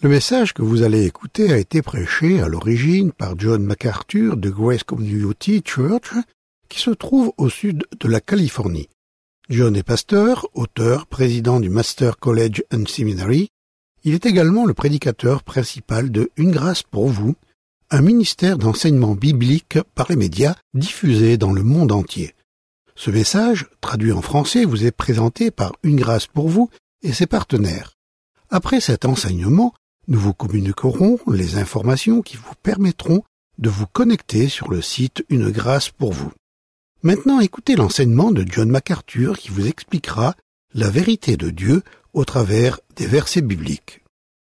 Le message que vous allez écouter a été prêché à l'origine par John MacArthur de Grace Community Church, qui se trouve au sud de la Californie. John est pasteur, auteur, président du Master College and Seminary. Il est également le prédicateur principal de Une grâce pour vous, un ministère d'enseignement biblique par les médias diffusé dans le monde entier. Ce message, traduit en français, vous est présenté par Une grâce pour vous et ses partenaires. Après cet enseignement, nous vous communiquerons les informations qui vous permettront de vous connecter sur le site Une grâce pour vous. Maintenant, écoutez l'enseignement de John MacArthur qui vous expliquera la vérité de Dieu au travers des versets bibliques.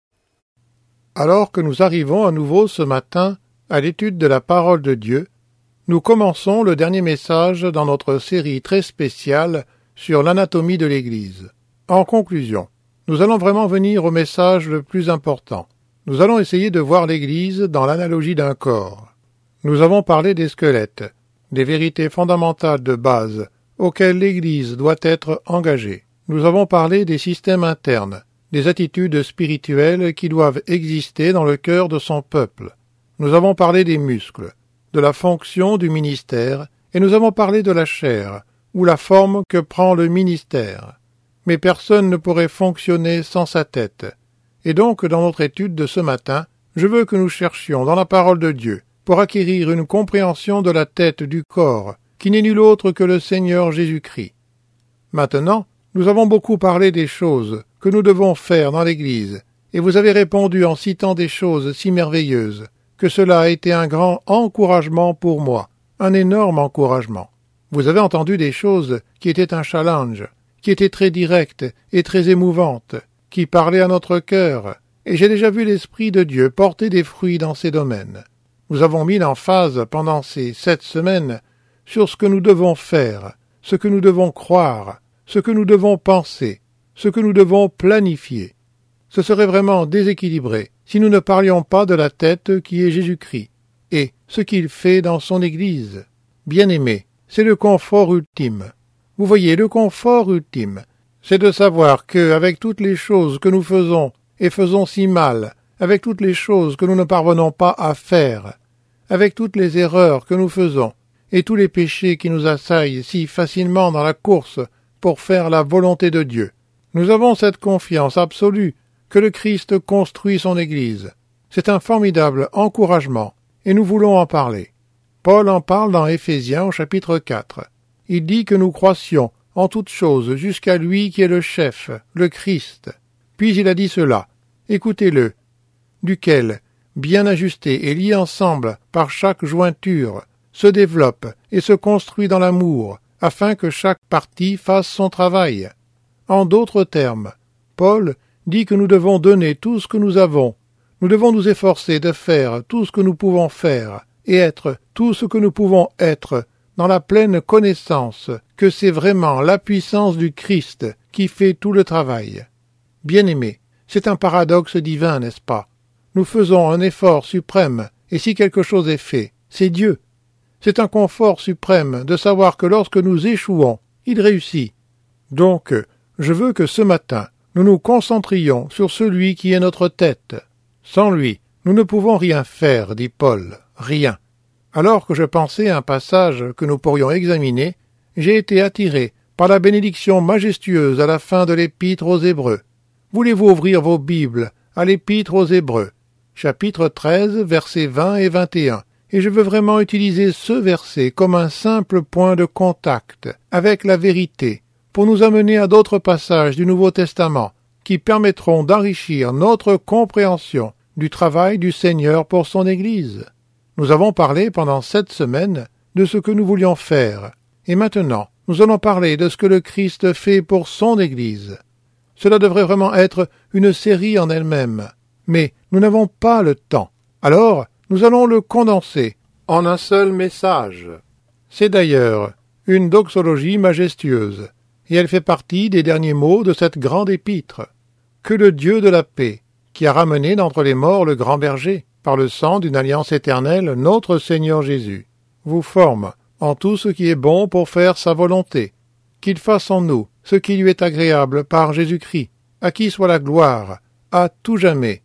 Alors que nous arrivons à nouveau ce matin à l'étude de la parole de Dieu, nous commençons le dernier message dans notre série très spéciale sur l'anatomie de l'Église. En conclusion, nous allons vraiment venir au message le plus important. Nous allons essayer de voir l'Église dans l'analogie d'un corps. Nous avons parlé des squelettes, des vérités fondamentales de base auxquelles l'Église doit être engagée. Nous avons parlé des systèmes internes, des attitudes spirituelles qui doivent exister dans le cœur de son peuple. Nous avons parlé des muscles, de la fonction du ministère, et nous avons parlé de la chair, ou la forme que prend le ministère. Mais personne ne pourrait fonctionner sans sa tête. Et donc, dans notre étude de ce matin, je veux que nous cherchions dans la parole de Dieu pour acquérir une compréhension de la tête du corps, qui n'est nul autre que le Seigneur Jésus-Christ. Maintenant, nous avons beaucoup parlé des choses que nous devons faire dans l'Église, et vous avez répondu en citant des choses si merveilleuses, que cela a été un grand encouragement pour moi, un énorme encouragement. Vous avez entendu des choses qui étaient un challenge, qui étaient très directes et très émouvantes, qui parlaient à notre cœur, et j'ai déjà vu l'Esprit de Dieu porter des fruits dans ces domaines. Nous avons mis l'emphase pendant ces 7 semaines sur ce que nous devons faire, ce que nous devons croire, ce que nous devons penser, ce que nous devons planifier. Ce serait vraiment déséquilibré si nous ne parlions pas de la tête qui est Jésus-Christ, et ce qu'il fait dans son Église. Bien-aimés, c'est le confort ultime. Vous voyez, le confort ultime, c'est de savoir que, avec toutes les choses que nous faisons, et faisons si mal, avec toutes les choses que nous ne parvenons pas à faire, avec toutes les erreurs que nous faisons, et tous les péchés qui nous assaillent si facilement dans la course pour faire la volonté de Dieu, nous avons cette confiance absolue que le Christ construit son Église. C'est un formidable encouragement, et nous voulons en parler. Paul en parle dans Éphésiens au chapitre 4. Il dit que nous croissions en toutes choses jusqu'à lui qui est le chef, le Christ. Puis il a dit cela, écoutez-le, duquel, bien ajusté et lié ensemble par chaque jointure, se développe et se construit dans l'amour, afin que chaque partie fasse son travail. En d'autres termes, Paul dit que nous devons donner tout ce que nous avons, nous devons nous efforcer de faire tout ce que nous pouvons faire, et être tout ce que nous pouvons être, dans la pleine connaissance que c'est vraiment la puissance du Christ qui fait tout le travail. Bien-aimés, c'est un paradoxe divin, n'est-ce pas? Nous faisons un effort suprême, et si quelque chose est fait, c'est Dieu. C'est un confort suprême de savoir que lorsque nous échouons, il réussit. Donc, je veux que ce matin, nous nous concentrions sur celui qui est notre tête. Sans lui, nous ne pouvons rien faire, dit Paul, rien. Alors que je pensais à un passage que nous pourrions examiner, j'ai été attiré par la bénédiction majestueuse à la fin de l'Épître aux Hébreux. Voulez-vous ouvrir vos Bibles à l'Épître aux Hébreux, chapitre 13, versets 20 et 21, et je veux vraiment utiliser ce verset comme un simple point de contact avec la vérité, pour nous amener à d'autres passages du Nouveau Testament qui permettront d'enrichir notre compréhension du travail du Seigneur pour son Église. Nous avons parlé pendant 7 semaines de ce que nous voulions faire, et maintenant nous allons parler de ce que le Christ fait pour son Église. Cela devrait vraiment être une série en elle-même, mais nous n'avons pas le temps. Alors, nous allons le condenser en un seul message. C'est d'ailleurs une doxologie majestueuse, et elle fait partie des derniers mots de cette grande épître. Que le Dieu de la paix, qui a ramené d'entre les morts le grand berger, par le sang d'une alliance éternelle, notre Seigneur Jésus, vous forme en tout ce qui est bon pour faire sa volonté, qu'il fasse en nous ce qui lui est agréable par Jésus-Christ, à qui soit la gloire, à tout jamais.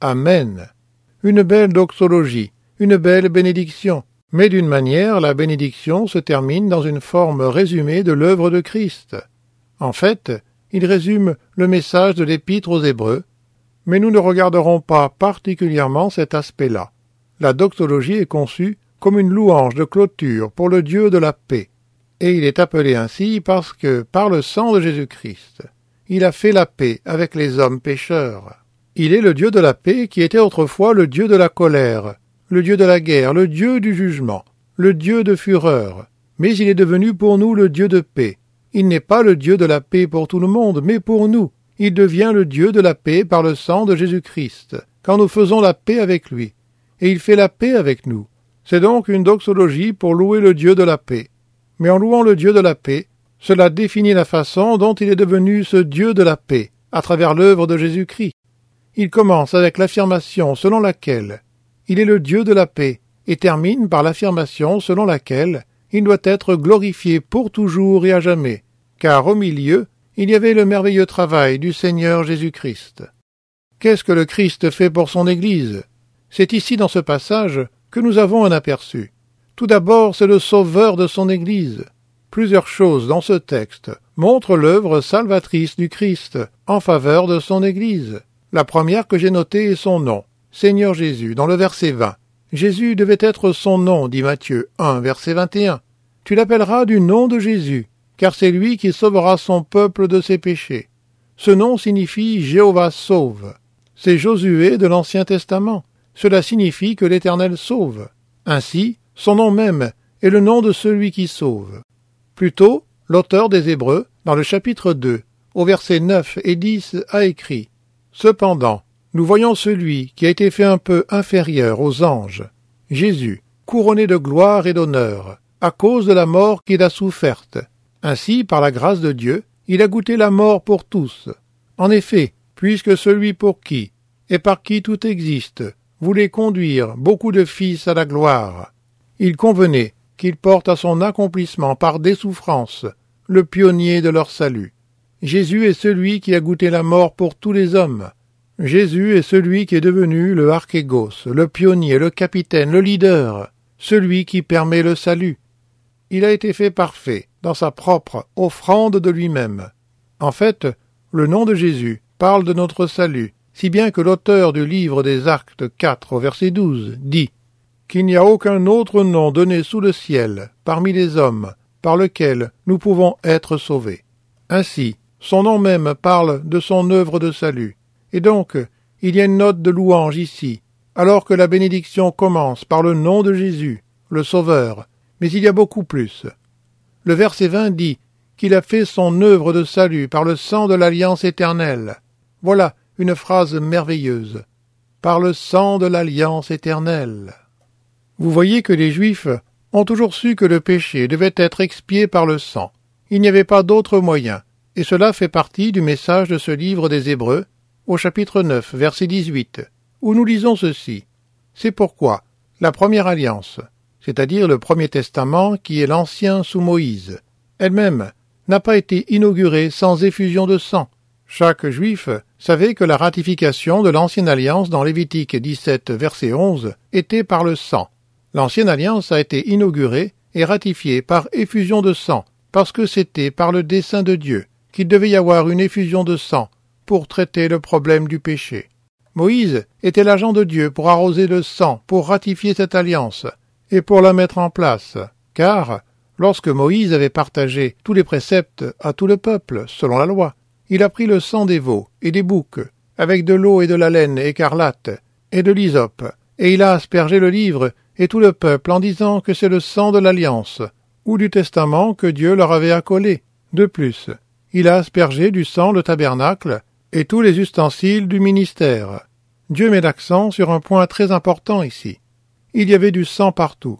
Amen. Une belle doxologie, une belle bénédiction. Mais d'une manière, la bénédiction se termine dans une forme résumée de l'œuvre de Christ. En fait, il résume le message de l'Épître aux Hébreux, mais nous ne regarderons pas particulièrement cet aspect-là. La doxologie est conçue comme une louange de clôture pour le Dieu de la paix, et il est appelé ainsi parce que, par le sang de Jésus-Christ, il a fait la paix avec les hommes pécheurs. Il est le Dieu de la paix qui était autrefois le Dieu de la colère, le Dieu de la guerre, le Dieu du jugement, le Dieu de fureur, mais il est devenu pour nous le Dieu de paix. Il n'est pas le Dieu de la paix pour tout le monde, mais pour nous. Il devient le Dieu de la paix par le sang de Jésus-Christ, quand nous faisons la paix avec lui, et il fait la paix avec nous. C'est donc une doxologie pour louer le Dieu de la paix. Mais en louant le Dieu de la paix, cela définit la façon dont il est devenu ce Dieu de la paix, à travers l'œuvre de Jésus-Christ. Il commence avec l'affirmation selon laquelle il est le Dieu de la paix, et termine par l'affirmation selon laquelle il doit être glorifié pour toujours et à jamais, car au milieu, il y avait le merveilleux travail du Seigneur Jésus-Christ. Qu'est-ce que le Christ fait pour son Église? C'est ici dans ce passage que nous avons un aperçu. Tout d'abord, c'est le sauveur de son Église. Plusieurs choses dans ce texte montrent l'œuvre salvatrice du Christ en faveur de son Église. La première que j'ai notée est son nom, Seigneur Jésus, dans le verset 20. Jésus devait être son nom, dit Matthieu 1, verset 21. Tu l'appelleras du nom de Jésus, car c'est lui qui sauvera son peuple de ses péchés. Ce nom signifie Jéhovah sauve. C'est Josué de l'Ancien Testament. Cela signifie que l'Éternel sauve. Ainsi, son nom même est le nom de celui qui sauve. Plus tôt, l'auteur des Hébreux, dans le chapitre 2, au versets 9 et 10, a écrit « Cependant, nous voyons celui qui a été fait un peu inférieur aux anges, Jésus, couronné de gloire et d'honneur, à cause de la mort qu'il a soufferte. Ainsi, par la grâce de Dieu, il a goûté la mort pour tous. En effet, puisque celui pour qui, et par qui tout existe, voulait conduire beaucoup de fils à la gloire, il convenait qu'il porte à son accomplissement par des souffrances le pionnier de leur salut. Jésus est celui qui a goûté la mort pour tous les hommes. Jésus est celui qui est devenu le archégos, le pionnier, le capitaine, le leader, celui qui permet le salut. Il a été fait parfait dans sa propre offrande de lui-même. En fait, le nom de Jésus parle de notre salut, si bien que l'auteur du livre des Actes 4, verset 12, dit qu'il n'y a aucun autre nom donné sous le ciel, parmi les hommes, par lequel nous pouvons être sauvés. Ainsi, son nom même parle de son œuvre de salut. Et donc, il y a une note de louange ici, alors que la bénédiction commence par le nom de Jésus, le Sauveur, mais il y a beaucoup plus. Le verset 20 dit qu'il a fait son œuvre de salut par le sang de l'alliance éternelle. Voilà une phrase merveilleuse. Par le sang de l'alliance éternelle. Vous voyez que les Juifs ont toujours su que le péché devait être expié par le sang. Il n'y avait pas d'autre moyen, et cela fait partie du message de ce livre des Hébreux, au chapitre 9, verset 18, où nous lisons ceci. C'est pourquoi la première alliance, c'est-à-dire le Premier Testament qui est l'Ancien sous Moïse, elle-même n'a pas été inaugurée sans effusion de sang. Chaque Juif savait que la ratification de l'Ancienne Alliance dans Lévitique 17, verset 11, était par le sang. L'Ancienne Alliance a été inaugurée et ratifiée par effusion de sang, parce que c'était par le dessein de Dieu qu'il devait y avoir une effusion de sang pour traiter le problème du péché. Moïse était l'agent de Dieu pour arroser le sang, pour ratifier cette alliance, et pour la mettre en place, car, lorsque Moïse avait partagé tous les préceptes à tout le peuple, selon la loi, il a pris le sang des veaux et des boucs, avec de l'eau et de la laine écarlate, et de l'hysope, et il a aspergé le livre et tout le peuple en disant que c'est le sang de l'alliance, ou du testament que Dieu leur avait accolé. De plus, il a aspergé du sang le tabernacle et tous les ustensiles du ministère. Dieu met l'accent sur un point très important ici. Il y avait du sang partout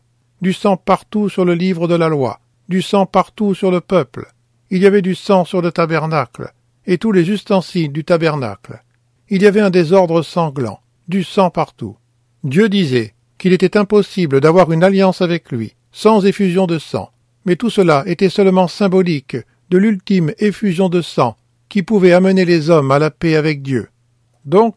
sur le livre de la loi, du sang partout sur le peuple. Il y avait du sang sur le tabernacle et tous les ustensiles du tabernacle. Il y avait un désordre sanglant, du sang partout. Dieu disait qu'il était impossible d'avoir une alliance avec lui, sans effusion de sang, mais tout cela était seulement symbolique de l'ultime effusion de sang qui pouvait amener les hommes à la paix avec Dieu. Donc,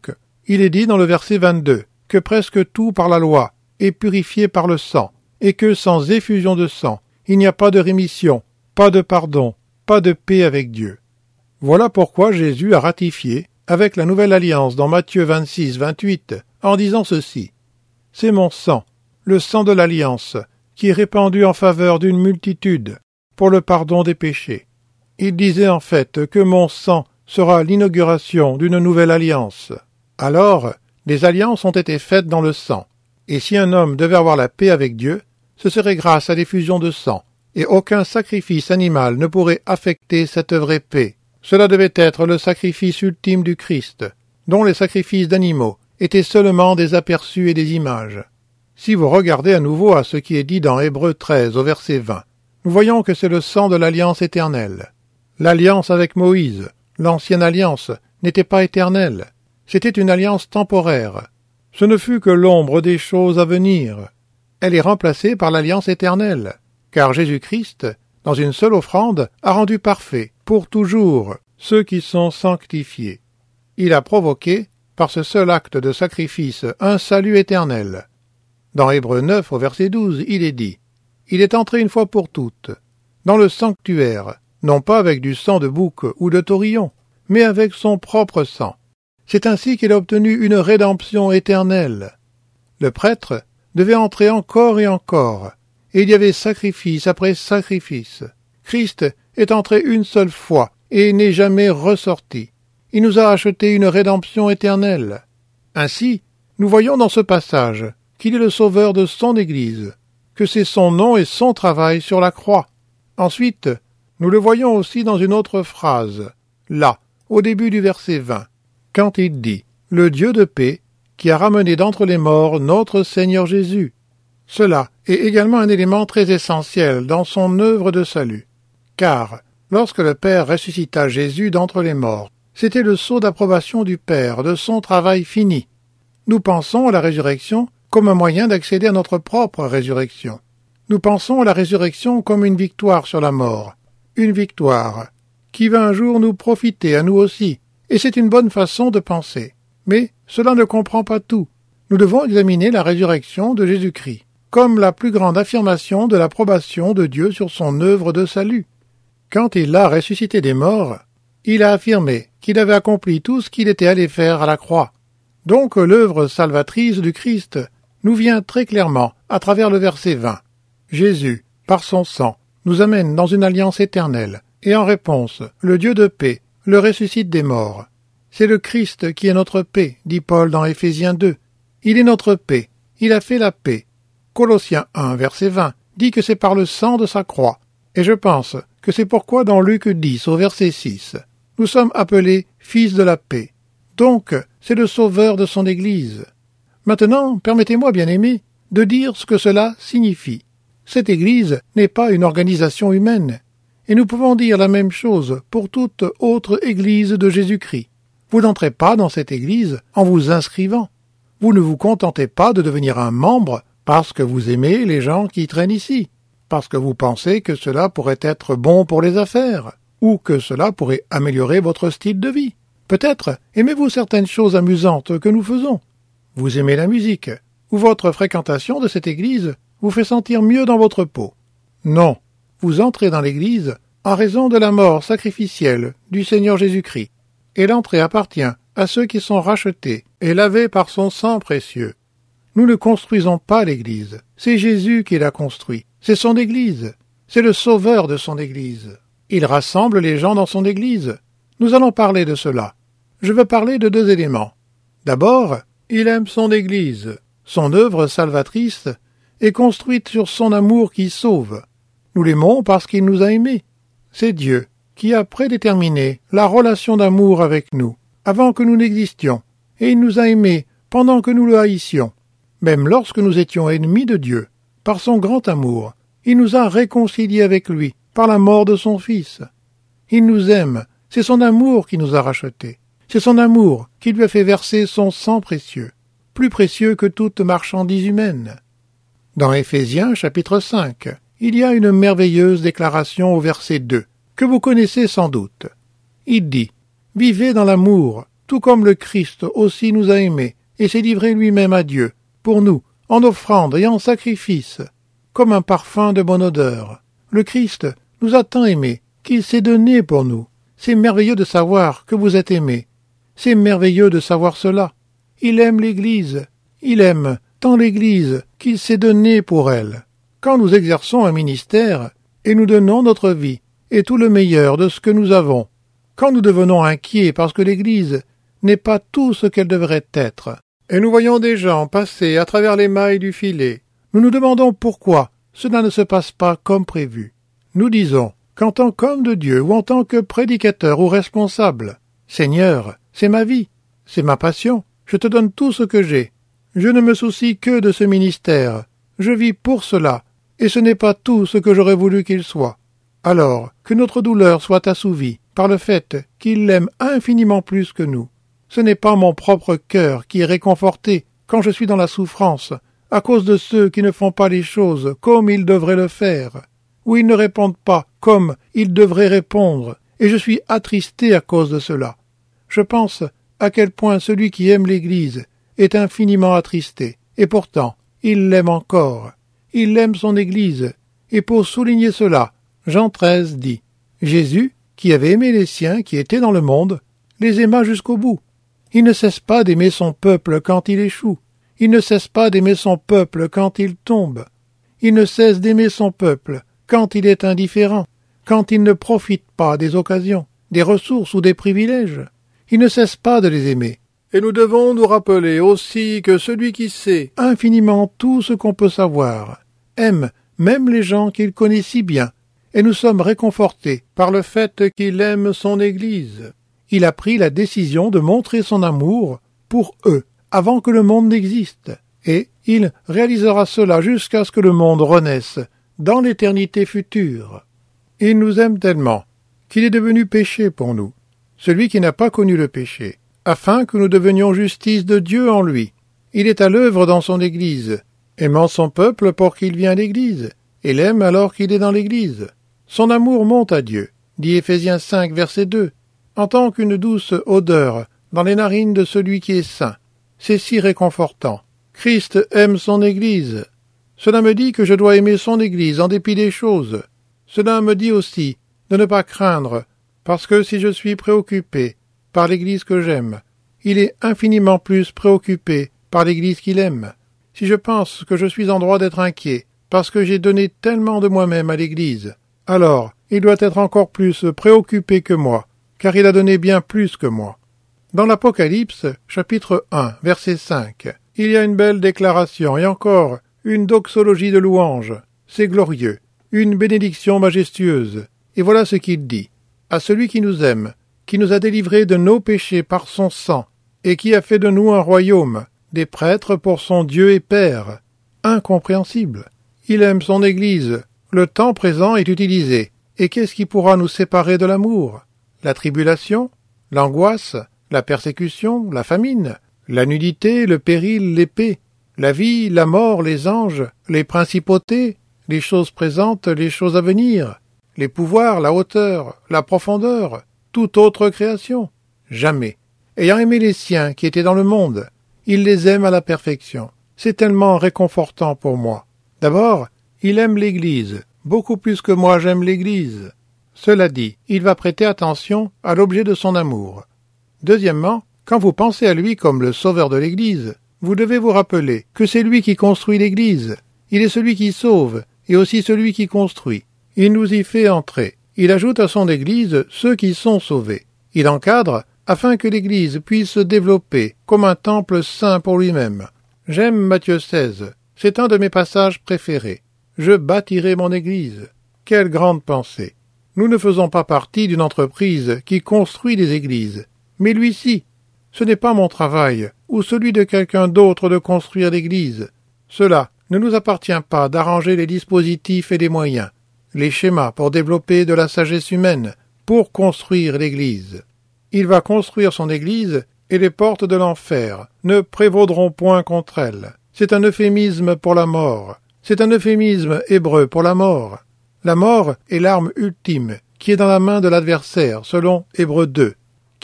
Il est dit dans le verset 22 que presque tout par la loi est purifié par le sang, et que sans effusion de sang, il n'y a pas de rémission, pas de pardon, pas de paix avec Dieu. Voilà pourquoi Jésus a ratifié avec la nouvelle alliance dans Matthieu 26, 28, en disant ceci. C'est mon sang, le sang de l'alliance, qui est répandu en faveur d'une multitude pour le pardon des péchés. Il disait en fait que mon sang sera l'inauguration d'une nouvelle alliance. Alors, des alliances ont été faites dans le sang, et si un homme devait avoir la paix avec Dieu, ce serait grâce à l'effusion de sang, et aucun sacrifice animal ne pourrait affecter cette vraie paix. Cela devait être le sacrifice ultime du Christ, dont les sacrifices d'animaux étaient seulement des aperçus et des images. Si vous regardez à nouveau à ce qui est dit dans Hébreux 13 au verset 20, nous voyons que c'est le sang de l'alliance éternelle. L'alliance avec Moïse, l'ancienne alliance, n'était pas éternelle. C'était une alliance temporaire. Ce ne fut que l'ombre des choses à venir. Elle est remplacée par l'alliance éternelle, car Jésus-Christ, dans une seule offrande, a rendu parfait, pour toujours, ceux qui sont sanctifiés. Il a provoqué, par ce seul acte de sacrifice, un salut éternel. Dans Hébreux 9, au verset 12, il est dit « Il est entré une fois pour toutes, dans le sanctuaire, non pas avec du sang de bouc ou de taurillon, mais avec son propre sang. C'est ainsi qu'il a obtenu une rédemption éternelle. » Le prêtre devait entrer encore et encore, et il y avait sacrifice après sacrifice. Christ est entré une seule fois et n'est jamais ressorti. Il nous a acheté une rédemption éternelle. Ainsi, nous voyons dans ce passage qu'il est le sauveur de son Église, que c'est son nom et son travail sur la croix. Ensuite, nous le voyons aussi dans une autre phrase, là, au début du verset 20, quand il dit « Le Dieu de paix, qui a ramené d'entre les morts notre Seigneur Jésus ». Cela est également un élément très essentiel dans son œuvre de salut, car lorsque le Père ressuscita Jésus d'entre les morts, c'était le sceau d'approbation du Père de son travail fini. Nous pensons à la résurrection comme un moyen d'accéder à notre propre résurrection. Nous pensons à la résurrection comme une victoire sur la mort, une victoire qui va un jour nous profiter à nous aussi, et c'est une bonne façon de penser. Mais cela ne comprend pas tout. Nous devons examiner la résurrection de Jésus-Christ comme la plus grande affirmation de l'approbation de Dieu sur son œuvre de salut. Quand il a ressuscité des morts, il a affirmé qu'il avait accompli tout ce qu'il était allé faire à la croix. Donc l'œuvre salvatrice du Christ nous vient très clairement à travers le verset 20. Jésus, par son sang, nous amène dans une alliance éternelle, et en réponse, le Dieu de paix le ressuscite des morts. C'est le Christ qui est notre paix, dit Paul dans Éphésiens 2. Il est notre paix, il a fait la paix. Colossiens 1, verset 20, dit que c'est par le sang de sa croix, et je pense que c'est pourquoi dans Luc 10, au verset 6, nous sommes appelés fils de la paix. Donc, c'est le sauveur de son Église. Maintenant, permettez-moi, bien-aimés, de dire ce que cela signifie. Cette Église n'est pas une organisation humaine, et nous pouvons dire la même chose pour toute autre Église de Jésus-Christ. Vous n'entrez pas dans cette Église en vous inscrivant. Vous ne vous contentez pas de devenir un membre parce que vous aimez les gens qui traînent ici, parce que vous pensez que cela pourrait être bon pour les affaires, ou que cela pourrait améliorer votre style de vie. Peut-être aimez-vous certaines choses amusantes que nous faisons. Vous aimez la musique, ou votre fréquentation de cette Église vous fait sentir mieux dans votre peau. Non, vous entrez dans l'Église en raison de la mort sacrificielle du Seigneur Jésus-Christ, et l'entrée appartient à ceux qui sont rachetés et lavés par son sang précieux. Nous ne construisons pas l'Église, c'est Jésus qui l'a construit, c'est son Église, c'est le sauveur de son Église. Il rassemble les gens dans son Église. Nous allons parler de cela. Je veux parler de 2 éléments. D'abord, il aime son Église. Son œuvre salvatrice est construite sur son amour qui sauve. Nous l'aimons parce qu'il nous a aimés. C'est Dieu qui a prédéterminé la relation d'amour avec nous, avant que nous n'existions, et il nous a aimés pendant que nous le haïssions. Même lorsque nous étions ennemis de Dieu, par son grand amour, il nous a réconciliés avec lui, par la mort de son Fils. Il nous aime, c'est son amour qui nous a rachetés. C'est son amour qui lui a fait verser son sang précieux, plus précieux que toute marchandise humaine. Dans Éphésiens chapitre 5, il y a une merveilleuse déclaration au verset 2, que vous connaissez sans doute. Il dit « Vivez dans l'amour, tout comme le Christ aussi nous a aimés, et s'est livré lui-même à Dieu, pour nous, en offrande et en sacrifice, comme un parfum de bonne odeur. Le Christ nous a tant aimés qu'il s'est donné pour nous. C'est merveilleux de savoir que vous êtes aimés. C'est merveilleux de savoir cela. Il aime l'Église. Il aime tant l'Église qu'il s'est donné pour elle. Quand nous exerçons un ministère, et nous donnons notre vie, et tout le meilleur de ce que nous avons, quand nous devenons inquiets parce que l'Église n'est pas tout ce qu'elle devrait être, et nous voyons des gens passer à travers les mailles du filet, nous nous demandons pourquoi cela ne se passe pas comme prévu. Nous disons qu'en tant qu'homme de Dieu ou en tant que prédicateur ou responsable, « Seigneur, c'est ma vie, c'est ma passion, je te donne tout ce que j'ai. Je ne me soucie que de ce ministère, je vis pour cela, et ce n'est pas tout ce que j'aurais voulu qu'il soit. » Alors, que notre douleur soit assouvie par le fait qu'il l'aime infiniment plus que nous. Ce n'est pas mon propre cœur qui est réconforté quand je suis dans la souffrance, à cause de ceux qui ne font pas les choses comme ils devraient le faire, ou ils ne répondent pas comme ils devraient répondre, et je suis attristé à cause de cela. Je pense à quel point celui qui aime l'Église est infiniment attristé, et pourtant, il l'aime encore. Il aime son Église, et pour souligner cela, Jean 13 dit « Jésus, qui avait aimé les siens qui étaient dans le monde, les aima jusqu'au bout. Il ne cesse pas d'aimer son peuple quand il échoue. Il ne cesse pas d'aimer son peuple quand il tombe. Il ne cesse d'aimer son peuple quand il est indifférent, quand il ne profite pas des occasions, des ressources ou des privilèges. Il ne cesse pas de les aimer. Et nous devons nous rappeler aussi que celui qui sait infiniment tout ce qu'on peut savoir aime même les gens qu'il connaît si bien, et nous sommes réconfortés par le fait qu'il aime son Église. Il a pris la décision de montrer son amour pour eux avant que le monde n'existe, et il réalisera cela jusqu'à ce que le monde renaisse dans l'éternité future. Il nous aime tellement qu'il est devenu péché pour nous, celui qui n'a pas connu le péché, afin que nous devenions justice de Dieu en lui. Il est à l'œuvre dans son Église, aimant son peuple pour qu'il vienne à l'Église, et l'aime alors qu'il est dans l'Église. Son amour monte à Dieu, dit Éphésiens 5, verset 2, en tant qu'une douce odeur dans les narines de celui qui est saint. C'est si réconfortant. Christ aime son Église. Cela me dit que je dois aimer son Église en dépit des choses. Cela me dit aussi de ne pas craindre, parce que si je suis préoccupé par l'Église que j'aime, il est infiniment plus préoccupé par l'Église qu'il aime. Si je pense que je suis en droit d'être inquiet, parce que j'ai donné tellement de moi-même à l'Église, alors il doit être encore plus préoccupé que moi, car il a donné bien plus que moi. Dans l'Apocalypse, chapitre 1, verset 5, il y a une belle déclaration et encore une doxologie de louange. C'est glorieux, une bénédiction majestueuse. Et voilà ce qu'il dit. À celui qui nous aime, qui nous a délivrés de nos péchés par son sang, et qui a fait de nous un royaume, des prêtres pour son Dieu et Père. Incompréhensible. Il aime son Église. Le temps présent est utilisé. Et qu'est-ce qui pourra nous séparer de l'amour? La tribulation, l'angoisse, la persécution, la famine, la nudité, le péril, l'épée, la vie, la mort, les anges, les principautés, les choses présentes, les choses à venir, les pouvoirs, la hauteur, la profondeur, toute autre création. Jamais. Ayant aimé les siens qui étaient dans le monde, il les aime à la perfection. C'est tellement réconfortant pour moi. D'abord, il aime l'Église, beaucoup plus que moi j'aime l'Église. Cela dit, il va prêter attention à l'objet de son amour. Deuxièmement, quand vous pensez à lui comme le sauveur de l'Église, vous devez vous rappeler que c'est lui qui construit l'Église. Il est celui qui sauve, et aussi celui qui construit. Il nous y fait entrer. Il ajoute à son Église ceux qui sont sauvés. Il encadre afin que l'Église puisse se développer comme un temple saint pour lui-même. J'aime Matthieu 16. C'est un de mes passages préférés. Je bâtirai mon Église. Quelle grande pensée! Nous ne faisons pas partie d'une entreprise qui construit des églises. Mais lui-ci, ce n'est pas mon travail, ou celui de quelqu'un d'autre de construire l'Église. Cela ne nous appartient pas d'arranger les dispositifs et les moyens, les schémas pour développer de la sagesse humaine, pour construire l'Église. Il va construire son Église, et les portes de l'enfer ne prévaudront point contre elle. C'est un euphémisme pour la mort. C'est un euphémisme hébreu pour la mort. La mort est l'arme ultime, qui est dans la main de l'adversaire, selon Hébreux 2.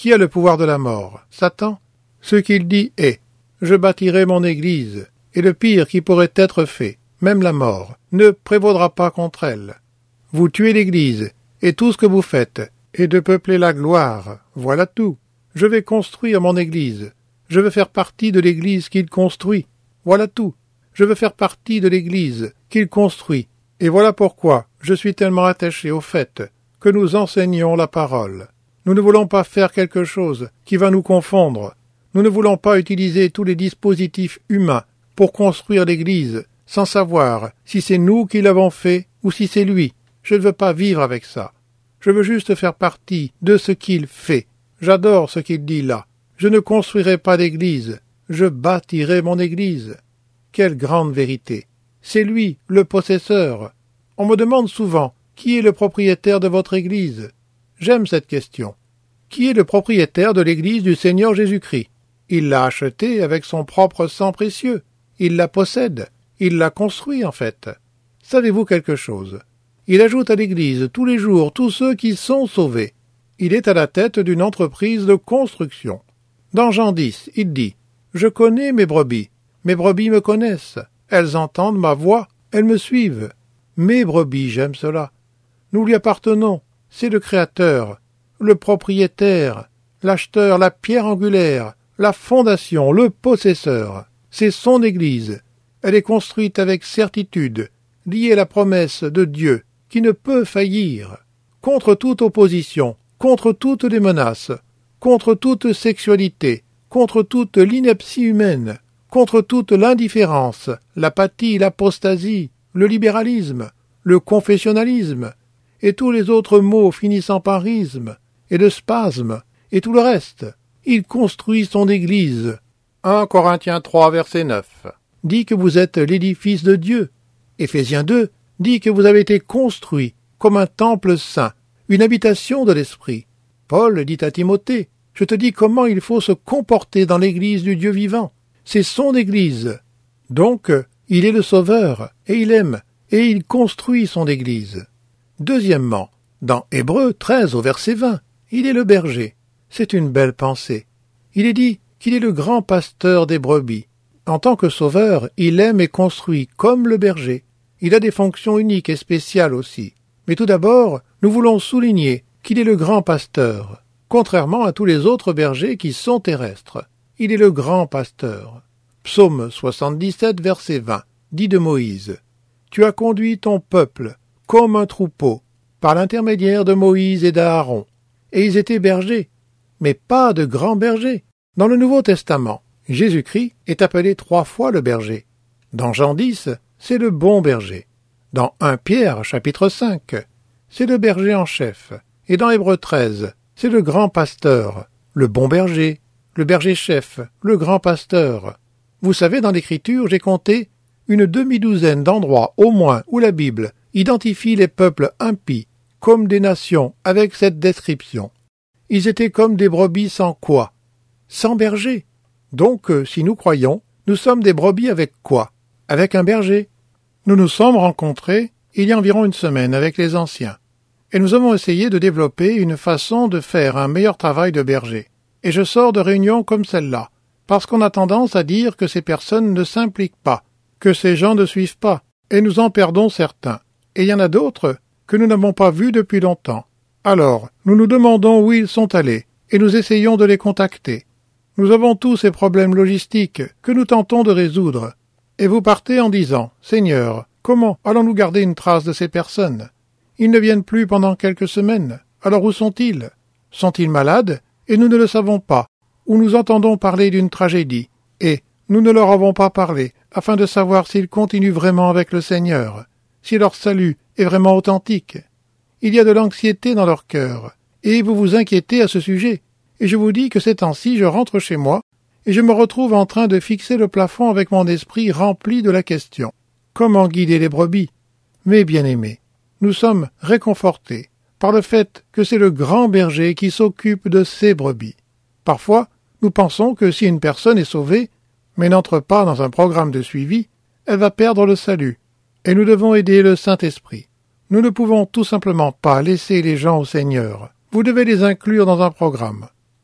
Qui a le pouvoir de la mort? Satan? Ce qu'il dit est « Je bâtirai mon église », et le pire qui pourrait être fait, même la mort, ne prévaudra pas contre elle. Vous tuez l'église, et tout ce que vous faites, est de peupler la gloire, voilà tout. Je vais construire mon église. Je veux faire partie de l'église qu'il construit. Voilà tout. Je veux faire partie de l'église qu'il construit. Et voilà pourquoi je suis tellement attaché au fait que nous enseignons la parole. Nous ne voulons pas faire quelque chose qui va nous confondre. Nous ne voulons pas utiliser tous les dispositifs humains pour construire l'église sans savoir si c'est nous qui l'avons fait ou si c'est lui. Je ne veux pas vivre avec ça. Je veux juste faire partie de ce qu'il fait. J'adore ce qu'il dit là. Je ne construirai pas d'église, je bâtirai mon église. Quelle grande vérité! C'est lui, le possesseur. On me demande souvent, qui est le propriétaire de votre église? J'aime cette question. Qui est le propriétaire de l'église du Seigneur Jésus-Christ? Il l'a achetée avec son propre sang précieux. Il la possède. Il l'a construit, en fait. Savez-vous quelque chose? Il ajoute à l'église tous les jours tous ceux qui sont sauvés. Il est à la tête d'une entreprise de construction. Dans Jean 10, il dit « Je connais mes brebis me connaissent, elles entendent ma voix, elles me suivent. Mes brebis, j'aime cela. Nous lui appartenons, c'est le Créateur, le propriétaire, l'acheteur, la pierre angulaire, la fondation, le possesseur. C'est son Église. Elle est construite avec certitude, liée à la promesse de Dieu, qui ne peut faillir. Contre toute opposition, contre toutes les menaces, contre toute sexualité, contre toute l'ineptie humaine, contre toute l'indifférence, l'apathie, l'apostasie, le libéralisme, le confessionnalisme, et tous les autres mots finissant par isme, et de spasme, et tout le reste. Il construit son Église. 1 Corinthiens 3, verset 9 dit que vous êtes l'édifice de Dieu. Éphésiens 2 dit que vous avez été construit comme un temple saint, une habitation de l'Esprit. Paul dit à Timothée, « Je te dis comment il faut se comporter dans l'Église du Dieu vivant. C'est son Église. » Donc, il est le Sauveur, et il aime, et il construit son Église. Deuxièmement, dans Hébreux 13 au verset 20, il est le berger. C'est une belle pensée. Il est dit qu'il est le grand pasteur des brebis. En tant que Sauveur, il aime et construit comme le berger. Il a des fonctions uniques et spéciales aussi. Mais tout d'abord, nous voulons souligner qu'il est le grand pasteur, contrairement à tous les autres bergers qui sont terrestres. Il est le grand pasteur. Psaume 77, verset 20, dit de Moïse, « Tu as conduit ton peuple comme un troupeau, par l'intermédiaire de Moïse et d'Aaron. » Et ils étaient bergers, mais pas de grands bergers. Dans le Nouveau Testament, Jésus-Christ est appelé 3 fois le berger. Dans Jean 10, c'est le bon berger. Dans 1 Pierre, chapitre 5, c'est le berger en chef. Et dans Hébreux 13, c'est le grand pasteur, le bon berger, le berger-chef, le grand pasteur. Vous savez, dans l'Écriture, j'ai compté une demi-douzaine d'endroits au moins où la Bible identifie les peuples impies comme des nations avec cette description. Ils étaient comme des brebis sans quoi? Sans berger. Donc, si nous croyons, nous sommes des brebis avec quoi? Avec un berger. Nous nous sommes rencontrés il y a environ une semaine avec les anciens, et nous avons essayé de développer une façon de faire un meilleur travail de berger. Et je sors de réunions comme celle-là, parce qu'on a tendance à dire que ces personnes ne s'impliquent pas, que ces gens ne suivent pas, et nous en perdons certains. Et il y en a d'autres que nous n'avons pas vus depuis longtemps. Alors, nous nous demandons où ils sont allés, et nous essayons de les contacter. Nous avons tous ces problèmes logistiques que nous tentons de résoudre. Et vous partez en disant, « Seigneur, comment allons-nous garder une trace de ces personnes? Ils ne viennent plus pendant quelques semaines. Alors où sont-ils? Sont-ils malades? Et nous ne le savons pas. Ou nous entendons parler d'une tragédie, et nous ne leur avons pas parlé, afin de savoir s'ils continuent vraiment avec le Seigneur, si leur salut est vraiment authentique. Il y a de l'anxiété dans leur cœur, et vous vous inquiétez à ce sujet. Et je vous dis que ces temps-ci, je rentre chez moi, et je me retrouve en train de fixer le plafond avec mon esprit rempli de la question. Comment guider les brebis? Mes bien-aimés, nous sommes réconfortés par le fait que c'est le grand berger qui s'occupe de ces brebis. Parfois, nous pensons que si une personne est sauvée, mais n'entre pas dans un programme de suivi, elle va perdre le salut, et nous devons aider le Saint-Esprit. Nous ne pouvons tout simplement pas laisser les gens au Seigneur. Vous devez les inclure dans un programme.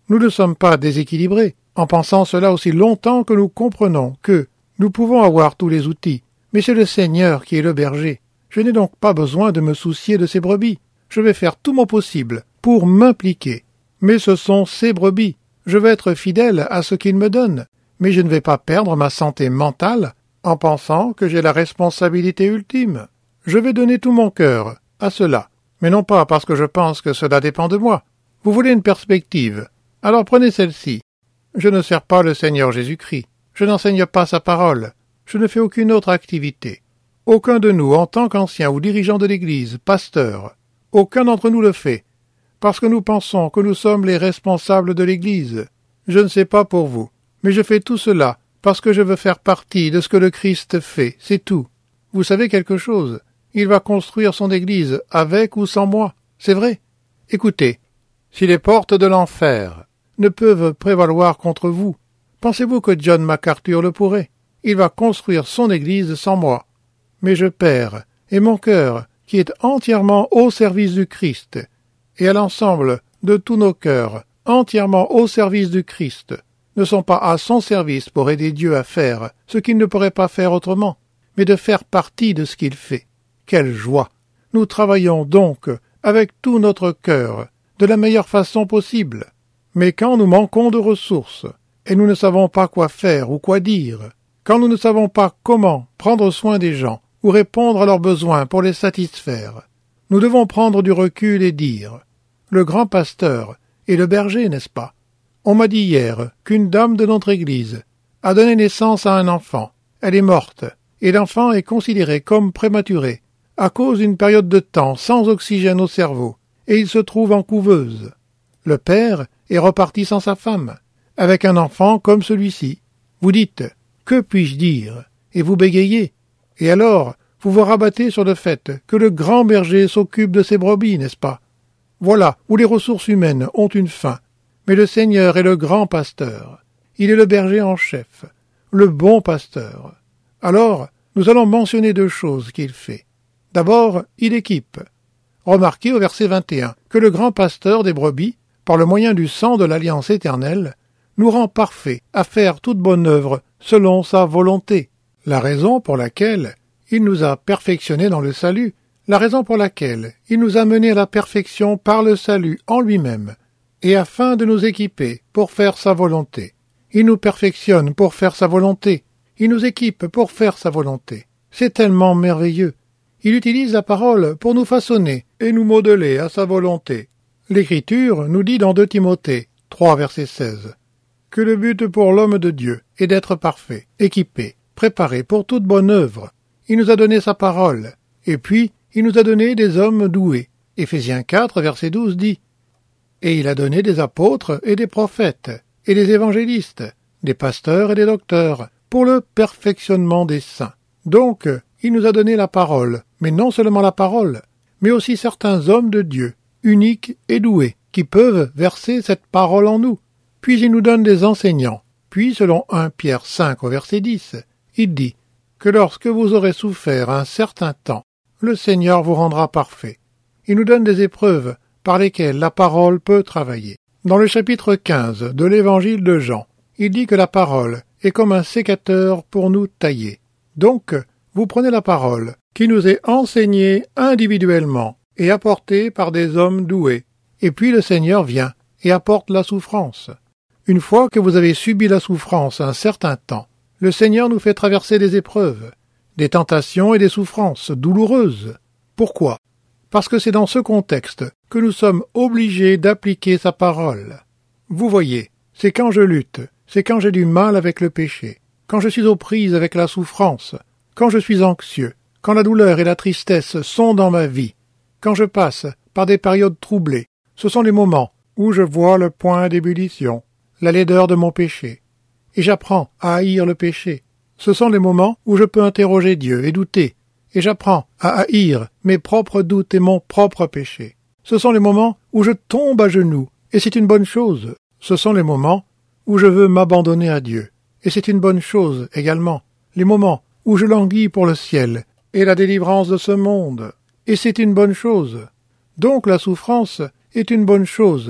Nous ne sommes pas déséquilibrés en pensant cela aussi longtemps que nous comprenons que nous pouvons avoir tous les outils, mais c'est le Seigneur qui est le berger. Je n'ai donc pas besoin de me soucier de ces brebis. Je vais faire tout mon possible pour m'impliquer. Mais ce sont ses brebis. Je vais être fidèle à ce qu'il me donne, mais je ne vais pas perdre ma santé mentale en pensant que j'ai la responsabilité ultime. Je vais donner tout mon cœur à cela, mais non pas parce que je pense que cela dépend de moi. Vous voulez une perspective? Alors prenez celle-ci. Je ne sers pas le Seigneur Jésus-Christ. Je n'enseigne pas sa parole. Je ne fais aucune autre activité. Aucun de nous, en tant qu'anciens ou dirigeants de l'Église, pasteurs, aucun d'entre nous le fait, parce que nous pensons que nous sommes les responsables de l'Église. Je ne sais pas pour vous, mais je fais tout cela parce que je veux faire partie de ce que le Christ fait, c'est tout. Vous savez quelque chose? Il va construire son Église avec ou sans moi, c'est vrai. Écoutez, si les portes de l'enfer ne peuvent prévaloir contre vous, pensez-vous que John MacArthur le pourrait? Il va construire son Église sans moi. Mais je perds, et mon cœur, qui est entièrement au service du Christ, et à l'ensemble de tous nos cœurs, entièrement au service du Christ, ne sont pas à son service pour aider Dieu à faire ce qu'il ne pourrait pas faire autrement, mais de faire partie de ce qu'il fait. Quelle joie! Nous travaillons donc avec tout notre cœur, de la meilleure façon possible. Mais quand nous manquons de ressources, et nous ne savons pas quoi faire ou quoi dire, quand nous ne savons pas comment prendre soin des gens, ou répondre à leurs besoins pour les satisfaire, nous devons prendre du recul et dire « Le grand pasteur est le berger, n'est-ce pas? On m'a dit hier qu'une dame de notre Église a donné naissance à un enfant. Elle est morte, et l'enfant est considéré comme prématuré à cause d'une période de temps sans oxygène au cerveau, et il se trouve en couveuse. Le père est reparti sans sa femme, avec un enfant comme celui-ci. Vous dites « Que puis-je dire ?» et vous bégayez. Et alors, vous vous rabattez sur le fait que le grand berger s'occupe de ses brebis, n'est-ce pas? Voilà où les ressources humaines ont une fin. Mais le Seigneur est le grand pasteur. Il est le berger en chef, le bon pasteur. Alors, nous allons mentionner 2 choses qu'il fait. D'abord, il équipe. Remarquez au verset 21 que le grand pasteur des brebis, par le moyen du sang de l'Alliance éternelle, nous rend parfaits à faire toute bonne œuvre selon sa volonté. La raison pour laquelle il nous a perfectionnés dans le salut, la raison pour laquelle il nous a menés à la perfection par le salut en lui-même, et afin de nous équiper pour faire sa volonté. Il nous perfectionne pour faire sa volonté. Il nous équipe pour faire sa volonté. C'est tellement merveilleux. Il utilise la parole pour nous façonner et nous modeler à sa volonté. L'Écriture nous dit dans 2 Timothée 3, verset 16, que le but pour l'homme de Dieu est d'être parfait, équipé, préparé pour toute bonne œuvre. Il nous a donné sa parole, et puis il nous a donné des hommes doués. Éphésiens 4, verset 12 dit « Et il a donné des apôtres et des prophètes, et des évangélistes, des pasteurs et des docteurs, pour le perfectionnement des saints. » Donc, il nous a donné la parole, mais non seulement la parole, mais aussi certains hommes de Dieu, uniques et doués, qui peuvent verser cette parole en nous. Puis il nous donne des enseignants. Puis, selon 1 Pierre 5 au verset 10, il dit que lorsque vous aurez souffert un certain temps, le Seigneur vous rendra parfait. Il nous donne des épreuves par lesquelles la parole peut travailler. Dans le chapitre 15 de l'Évangile de Jean, il dit que la parole est comme un sécateur pour nous tailler. Donc, vous prenez la parole qui nous est enseignée individuellement et apportée par des hommes doués, et puis le Seigneur vient et apporte la souffrance. Une fois que vous avez subi la souffrance un certain temps, le Seigneur nous fait traverser des épreuves, des tentations et des souffrances douloureuses. Pourquoi? Parce que c'est dans ce contexte que nous sommes obligés d'appliquer sa parole. Vous voyez, c'est quand je lutte, c'est quand j'ai du mal avec le péché, quand je suis aux prises avec la souffrance, quand je suis anxieux, quand la douleur et la tristesse sont dans ma vie, quand je passe par des périodes troublées. Ce sont les moments où je vois le point d'ébullition, la laideur de mon péché, et j'apprends à haïr le péché. Ce sont les moments où je peux interroger Dieu et douter, et j'apprends à haïr mes propres doutes et mon propre péché. Ce sont les moments où je tombe à genoux, et c'est une bonne chose. Ce sont les moments où je veux m'abandonner à Dieu, et c'est une bonne chose également. Les moments où je languis pour le ciel et la délivrance de ce monde, et c'est une bonne chose. Donc la souffrance est une bonne chose,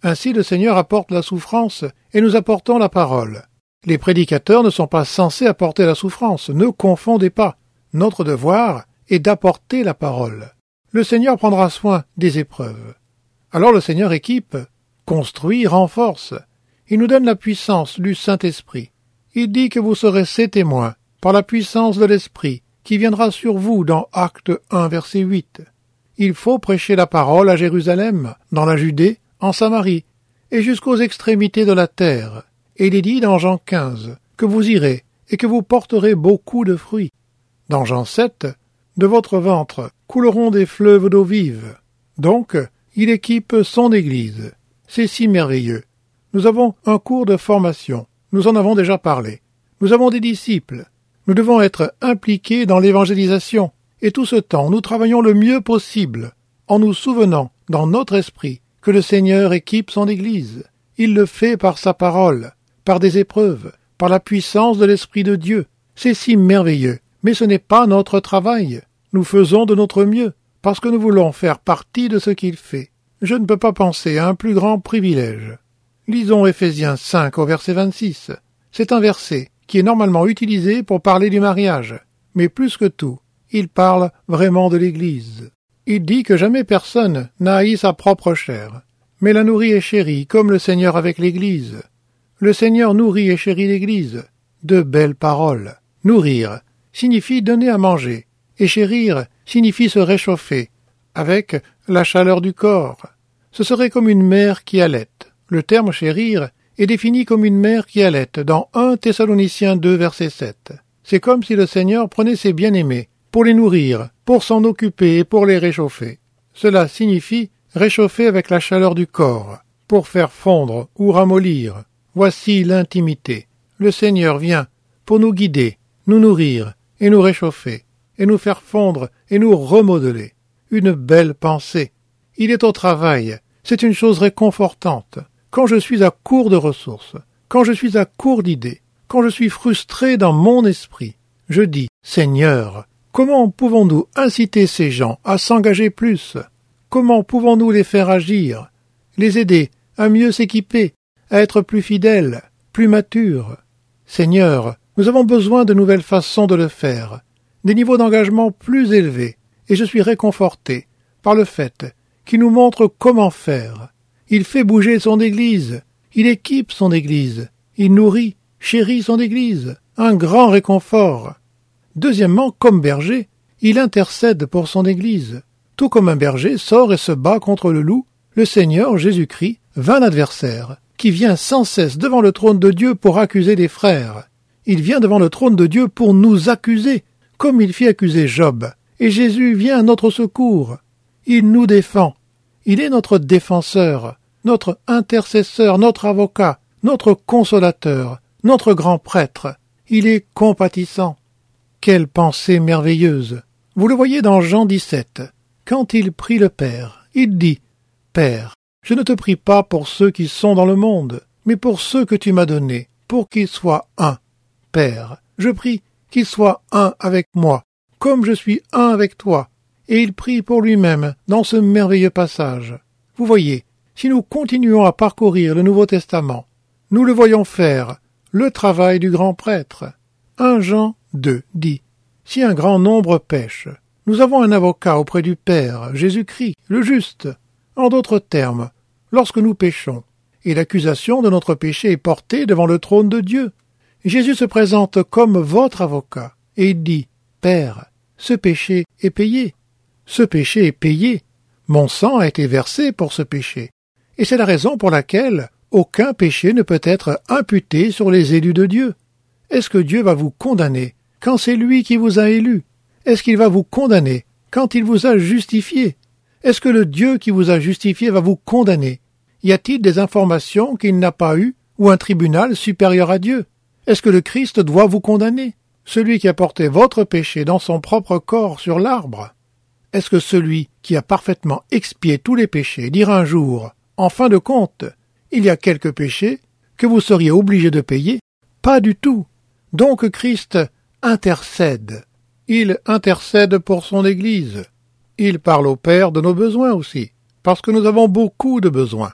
Ainsi le Seigneur apporte la souffrance et nous apportons la parole. Les prédicateurs ne sont pas censés apporter la souffrance, ne confondez pas. Notre devoir est d'apporter la parole. Le Seigneur prendra soin des épreuves. Alors le Seigneur équipe, construit, renforce. Il nous donne la puissance du Saint-Esprit. Il dit que vous serez ses témoins par la puissance de l'Esprit qui viendra sur vous dans Acte 1, verset 8. Il faut prêcher la parole à Jérusalem, dans la Judée, en Samarie, et jusqu'aux extrémités de la terre. Et il est dit dans Jean 15 que vous irez et que vous porterez beaucoup de fruits. Dans Jean 7, de votre ventre couleront des fleuves d'eau vive. Donc, il équipe son Église. C'est si merveilleux. Nous avons un cours de formation. Nous en avons déjà parlé. Nous avons des disciples. Nous devons être impliqués dans l'évangélisation. Et tout ce temps, nous travaillons le mieux possible, en nous souvenant, dans notre esprit, que le Seigneur équipe son Église. Il le fait par sa parole, par des épreuves, par la puissance de l'Esprit de Dieu. C'est si merveilleux. Mais ce n'est pas notre travail. Nous faisons de notre mieux, parce que nous voulons faire partie de ce qu'il fait. Je ne peux pas penser à un plus grand privilège. Lisons Éphésiens 5 au verset 26. C'est un verset qui est normalement utilisé pour parler du mariage, mais plus que tout, il parle vraiment de l'Église. Il dit que jamais personne n'a haï sa propre chair, mais la nourrit et chérit comme le Seigneur avec l'Église. Le Seigneur nourrit et chérit l'Église. De belles paroles. Nourrir signifie donner à manger, et chérir signifie se réchauffer, avec la chaleur du corps. Ce serait comme une mère qui allaite. Le terme chérir est défini comme une mère qui allaite dans 1 Thessaloniciens 2 verset 7. C'est comme si le Seigneur prenait ses bien-aimés pour les nourrir, pour s'en occuper et pour les réchauffer. Cela signifie réchauffer avec la chaleur du corps, pour faire fondre ou ramollir. Voici l'intimité. Le Seigneur vient pour nous guider, nous nourrir et nous réchauffer, et nous faire fondre et nous remodeler. Une belle pensée. Il est au travail. C'est une chose réconfortante. Quand je suis à court de ressources, quand je suis à court d'idées, quand je suis frustré dans mon esprit, je dis « Seigneur, comment pouvons-nous inciter ces gens à s'engager plus? Comment pouvons-nous les faire agir, les aider à mieux s'équiper, à être plus fidèles, plus matures? Seigneur, nous avons besoin de nouvelles façons de le faire, des niveaux d'engagement plus élevés, et je suis réconforté par le fait qu'il nous montre comment faire. Il fait bouger son Église, il équipe son Église, il nourrit, chérit son Église, un grand réconfort. Deuxièmement, comme berger, il intercède pour son Église. Tout comme un berger sort et se bat contre le loup, le Seigneur Jésus-Christ vainc l'adversaire, qui vient sans cesse devant le trône de Dieu pour accuser les frères. Il vient devant le trône de Dieu pour nous accuser, comme il fit accuser Job. Et Jésus vient à notre secours. Il nous défend. Il est notre défenseur, notre intercesseur, notre avocat, notre consolateur, notre grand prêtre. Il est compatissant. Quelle pensée merveilleuse! Vous le voyez dans Jean 17. Quand il prie le Père, il dit « Père, je ne te prie pas pour ceux qui sont dans le monde, mais pour ceux que tu m'as donnés, pour qu'ils soient un. Père, je prie qu'ils soient un avec moi, comme je suis un avec toi. » Et il prie pour lui-même dans ce merveilleux passage. Vous voyez, si nous continuons à parcourir le Nouveau Testament, nous le voyons faire, le travail du grand prêtre. 1 Jean 2 dit « Si un grand nombre pêche, nous avons un avocat auprès du Père, Jésus-Christ, le juste. » En d'autres termes, lorsque nous péchons, et l'accusation de notre péché est portée devant le trône de Dieu, Jésus se présente comme votre avocat, et il dit « Père, ce péché est payé. Ce péché est payé. Mon sang a été versé pour ce péché. Et c'est la raison pour laquelle aucun péché ne peut être imputé sur les élus de Dieu. Est-ce que Dieu va vous condamner quand c'est lui qui vous a élus? Est-ce qu'il va vous condamner quand il vous a justifié? Est-ce que le Dieu qui vous a justifié va vous condamner? Y a-t-il des informations qu'il n'a pas eues ou un tribunal supérieur à Dieu? Est-ce que le Christ doit vous condamner? Celui qui a porté votre péché dans son propre corps sur l'arbre? Est-ce que celui qui a parfaitement expié tous les péchés dira un jour, en fin de compte, il y a quelques péchés que vous seriez obligés de payer? Pas du tout. Donc Christ intercède. Il intercède pour son Église. Il parle au Père de nos besoins aussi, parce que nous avons beaucoup de besoins.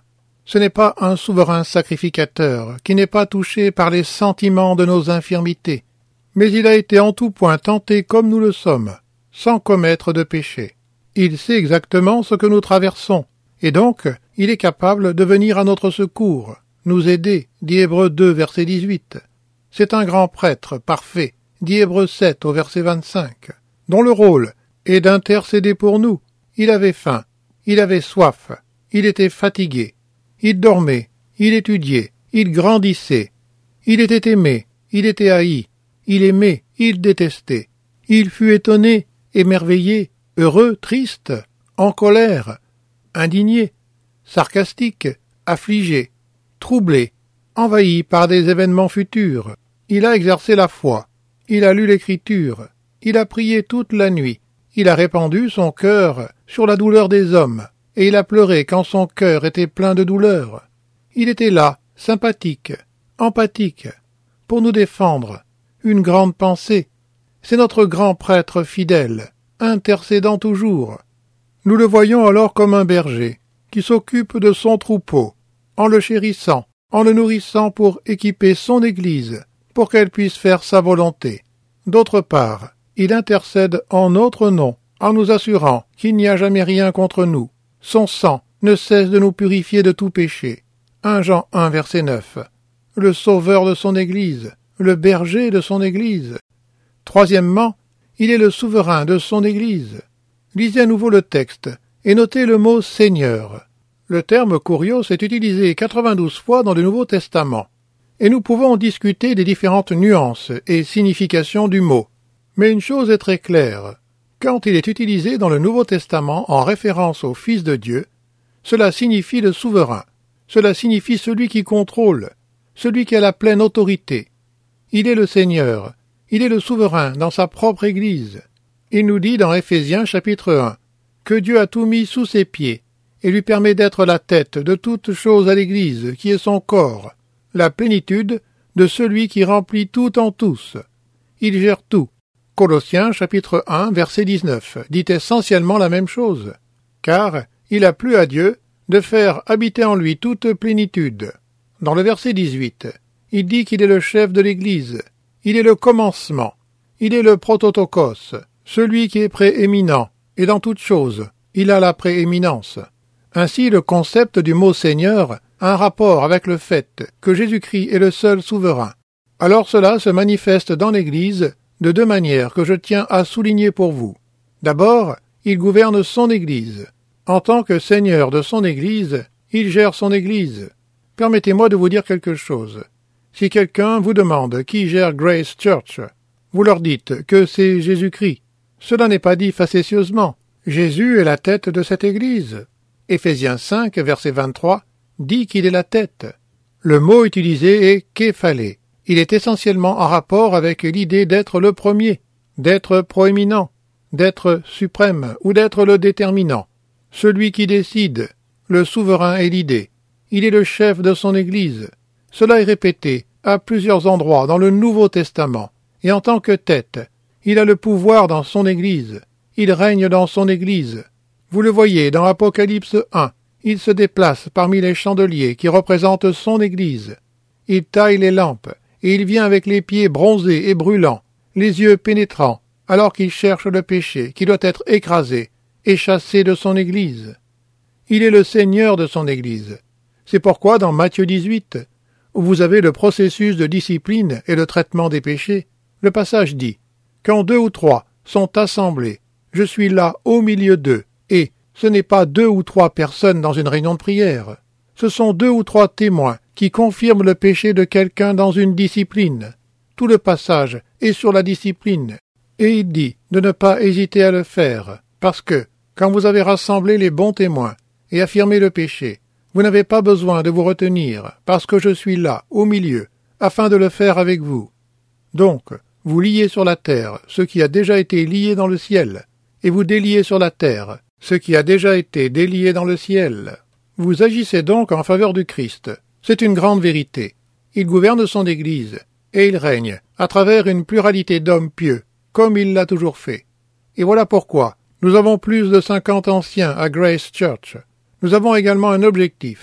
Ce n'est pas un souverain sacrificateur qui n'est pas touché par les sentiments de nos infirmités, mais il a été en tout point tenté comme nous le sommes, sans commettre de péché. Il sait exactement ce que nous traversons, et donc il est capable de venir à notre secours, nous aider, dit Hébreux 2, verset 18. C'est un grand prêtre parfait, dit Hébreux 7 au verset 25, dont le rôle est d'intercéder pour nous. Il avait faim, il avait soif, il était fatigué, il dormait, il étudiait, il grandissait, il était aimé, il était haï, il aimait, il détestait, il fut étonné, émerveillé, heureux, triste, en colère, indigné, sarcastique, affligé, troublé, envahi par des événements futurs. Il a exercé la foi, il a lu l'Écriture, il a prié toute la nuit, il a répandu son cœur sur la douleur des hommes, et il a pleuré quand son cœur était plein de douleur. Il était là, sympathique, empathique, pour nous défendre, une grande pensée. C'est notre grand prêtre fidèle, intercédant toujours. Nous le voyons alors comme un berger, qui s'occupe de son troupeau, en le chérissant, en le nourrissant pour équiper son Église, pour qu'elle puisse faire sa volonté. D'autre part, il intercède en notre nom, en nous assurant qu'il n'y a jamais rien contre nous. Son sang ne cesse de nous purifier de tout péché. 1 Jean 1, verset 9. Le sauveur de son Église, le berger de son Église. Troisièmement, il est le souverain de son Église. Lisez à nouveau le texte et notez le mot « Seigneur ». Le terme « kurios » est utilisé 92 fois dans le Nouveau Testament, et nous pouvons discuter des différentes nuances et significations du mot. Mais une chose est très claire. Quand il est utilisé dans le Nouveau Testament en référence au Fils de Dieu, cela signifie le souverain, cela signifie celui qui contrôle, celui qui a la pleine autorité. Il est le Seigneur, il est le souverain dans sa propre Église. Il nous dit dans Éphésiens chapitre 1 que Dieu a tout mis sous ses pieds et lui permet d'être la tête de toute chose à l'Église qui est son corps, la plénitude de celui qui remplit tout en tous. Il gère tout. Colossiens chapitre 1 verset 19 dit essentiellement la même chose, car il a plu à Dieu de faire habiter en lui toute plénitude. Dans le verset 18, il dit qu'il est le chef de l'Église, il est le commencement, il est le prototokos, celui qui est prééminent, et dans toute chose, il a la prééminence. Ainsi, le concept du mot Seigneur a un rapport avec le fait que Jésus-Christ est le seul souverain. Alors cela se manifeste dans l'Église de deux manières que je tiens à souligner pour vous. D'abord, il gouverne son Église. En tant que Seigneur de son Église, il gère son Église. Permettez-moi de vous dire quelque chose. Si quelqu'un vous demande qui gère Grace Church, vous leur dites que c'est Jésus-Christ. Cela n'est pas dit facétieusement. Jésus est la tête de cette Église. Éphésiens 5, verset 23, dit qu'il est la tête. Le mot utilisé est « képhalé ». Il est essentiellement en rapport avec l'idée d'être le premier, d'être proéminent, d'être suprême ou d'être le déterminant, celui qui décide. Le souverain est l'idée. Il est le chef de son Église. Cela est répété à plusieurs endroits dans le Nouveau Testament, et en tant que tête, il a le pouvoir dans son Église. Il règne dans son Église. Vous le voyez dans Apocalypse 1, il se déplace parmi les chandeliers qui représentent son Église. Il taille les lampes, et il vient avec les pieds bronzés et brûlants, les yeux pénétrants, alors qu'il cherche le péché qui doit être écrasé et chassé de son Église. Il est le Seigneur de son Église. C'est pourquoi dans Matthieu 18, où vous avez le processus de discipline et le traitement des péchés, le passage dit « Quand 2 ou 3 sont assemblés, je suis là au milieu d'eux, et ce n'est pas 2 ou 3 personnes dans une réunion de prière. Ce sont 2 ou 3 témoins qui confirment le péché de quelqu'un dans une discipline. Tout le passage est sur la discipline, et il dit de ne pas hésiter à le faire, parce que, quand vous avez rassemblé les bons témoins et affirmé le péché, vous n'avez pas besoin de vous retenir, parce que je suis là, au milieu, afin de le faire avec vous. Donc, vous liez sur la terre ce qui a déjà été lié dans le ciel, et vous déliez sur la terre ce qui a déjà été délié dans le ciel. Vous agissez donc en faveur du Christ. C'est une grande vérité. Il gouverne son Église, et il règne à travers une pluralité d'hommes pieux, comme il l'a toujours fait. Et voilà pourquoi nous avons plus de 50 anciens à Grace Church. Nous avons également un objectif.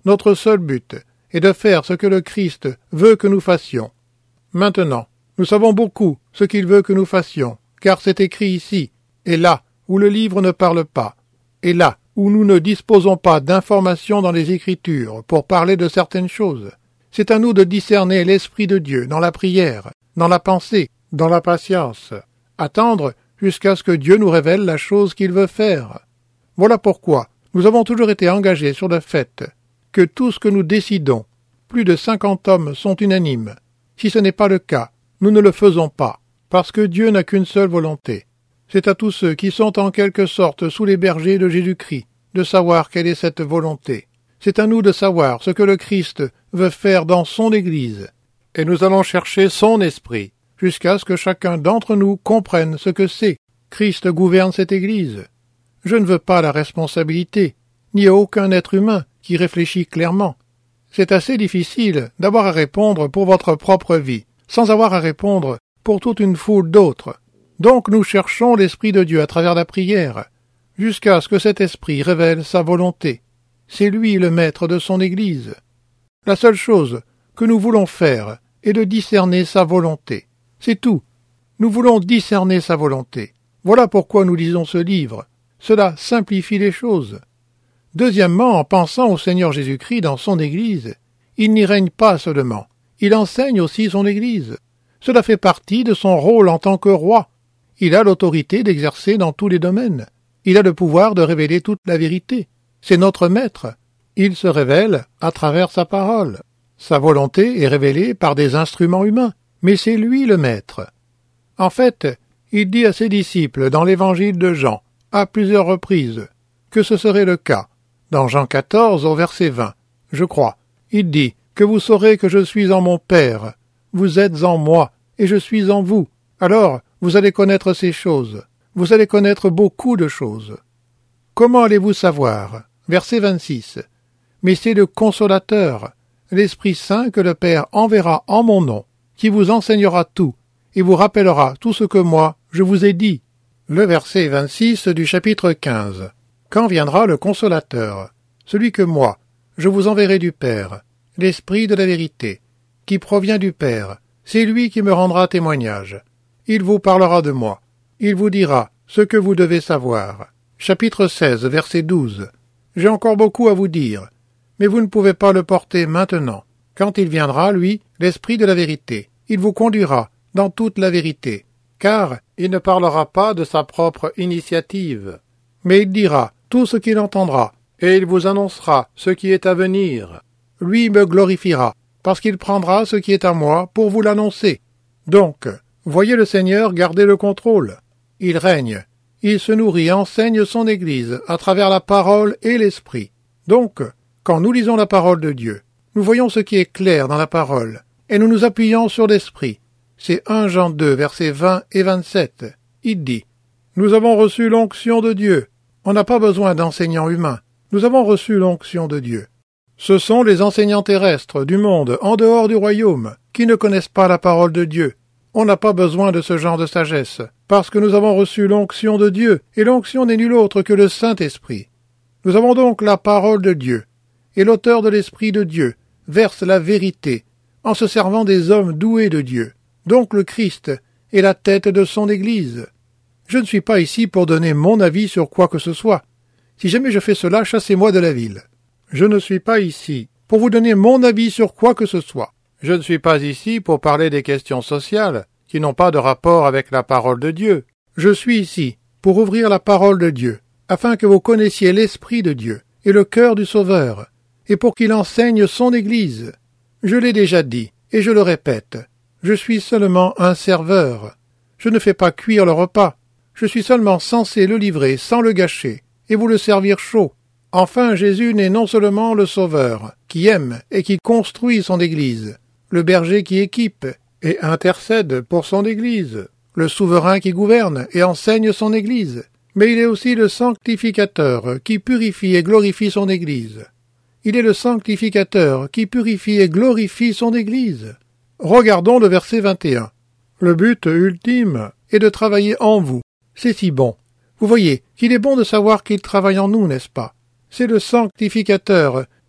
Notre seul but est de faire ce que le Christ veut que nous fassions. Maintenant, nous savons beaucoup ce qu'il veut que nous fassions, car c'est écrit ici, et là où le livre ne parle pas, et là où nous ne disposons pas d'informations dans les Écritures pour parler de certaines choses. C'est à nous de discerner l'Esprit de Dieu dans la prière, dans la pensée, dans la patience, attendre jusqu'à ce que Dieu nous révèle la chose qu'il veut faire. Voilà pourquoi nous avons toujours été engagés sur le fait que tout ce que nous décidons, plus de 50 hommes sont unanimes. Si ce n'est pas le cas, nous ne le faisons pas, parce que Dieu n'a qu'une seule volonté. C'est à tous ceux qui sont en quelque sorte sous les bergers de Jésus-Christ de savoir quelle est cette volonté. C'est à nous de savoir ce que le Christ veut faire dans son Église. Et nous allons chercher son esprit, jusqu'à ce que chacun d'entre nous comprenne ce que c'est. Christ gouverne cette Église. Je ne veux pas la responsabilité, ni à aucun être humain qui réfléchit clairement. C'est assez difficile d'avoir à répondre pour votre propre vie, sans avoir à répondre pour toute une foule d'autres. Donc nous cherchons l'Esprit de Dieu à travers la prière, jusqu'à ce que cet Esprit révèle sa volonté. C'est lui le maître de son Église. La seule chose que nous voulons faire est de discerner sa volonté. C'est tout. Nous voulons discerner sa volonté. Voilà pourquoi nous lisons ce livre. Cela simplifie les choses. Deuxièmement, en pensant au Seigneur Jésus-Christ dans son Église, il n'y règne pas seulement, il enseigne aussi son Église. Cela fait partie de son rôle en tant que roi. Il a l'autorité d'exercer dans tous les domaines. Il a le pouvoir de révéler toute la vérité. C'est notre maître. Il se révèle à travers sa parole. Sa volonté est révélée par des instruments humains, mais c'est lui le maître. En fait, il dit à ses disciples dans l'évangile de Jean, à plusieurs reprises, que ce serait le cas. Dans Jean 14 au verset 20, je crois, il dit que vous saurez que je suis en mon Père, vous êtes en moi, et je suis en vous. Alors, vous allez connaître ces choses. Vous allez connaître beaucoup de choses. Comment allez-vous savoir? Verset 26. Mais c'est le Consolateur, l'Esprit Saint que le Père enverra en mon nom, qui vous enseignera tout, et vous rappellera tout ce que moi, je vous ai dit. Le verset 26 du chapitre 15. Quand viendra le Consolateur, celui que moi, je vous enverrai du Père, l'Esprit de la vérité, qui provient du Père, c'est lui qui me rendra témoignage. Il vous parlera de moi. Il vous dira ce que vous devez savoir. Chapitre 16, verset 12. J'ai encore beaucoup à vous dire, mais vous ne pouvez pas le porter maintenant. Quand il viendra, lui, l'Esprit de la vérité, il vous conduira dans toute la vérité, car il ne parlera pas de sa propre initiative, mais il dira tout ce qu'il entendra, et il vous annoncera ce qui est à venir. Lui me glorifiera, parce qu'il prendra ce qui est à moi pour vous l'annoncer. Donc, voyez le Seigneur garder le contrôle. Il règne, il se nourrit et enseigne son Église à travers la parole et l'Esprit. Donc, quand nous lisons la parole de Dieu, nous voyons ce qui est clair dans la parole, et nous nous appuyons sur l'Esprit. C'est 1 Jean 2, versets 20 et 27. Il dit, « Nous avons reçu l'onction de Dieu. On n'a pas besoin d'enseignants humains. Nous avons reçu l'onction de Dieu. » Ce sont les enseignants terrestres du monde en dehors du royaume qui ne connaissent pas la parole de Dieu. On n'a pas besoin de ce genre de sagesse, parce que nous avons reçu l'onction de Dieu, et l'onction n'est nulle autre que le Saint-Esprit. Nous avons donc la parole de Dieu, et l'auteur de l'Esprit de Dieu verse la vérité en se servant des hommes doués de Dieu. Donc le Christ est la tête de son Église. Je ne suis pas ici pour donner mon avis sur quoi que ce soit. Si jamais je fais cela, chassez-moi de la ville. Je ne suis pas ici pour vous donner mon avis sur quoi que ce soit. Je ne suis pas ici pour parler des questions sociales qui n'ont pas de rapport avec la parole de Dieu. Je suis ici pour ouvrir la parole de Dieu, afin que vous connaissiez l'Esprit de Dieu et le cœur du Sauveur, et pour qu'il enseigne son Église. Je l'ai déjà dit, et je le répète, je suis seulement un serveur. Je ne fais pas cuire le repas. Je suis seulement censé le livrer sans le gâcher, et vous le servir chaud. Enfin, Jésus n'est non seulement le Sauveur, qui aime et qui construit son Église, le berger qui équipe et intercède pour son Église, le souverain qui gouverne et enseigne son Église, mais il est aussi le sanctificateur qui purifie et glorifie son Église. Il est le sanctificateur qui purifie et glorifie son Église. Regardons le verset 21. Le but ultime est de travailler en vous. C'est si bon. Vous voyez qu'il est bon de savoir qu'il travaille en nous, n'est-ce pas? C'est le sanctificateur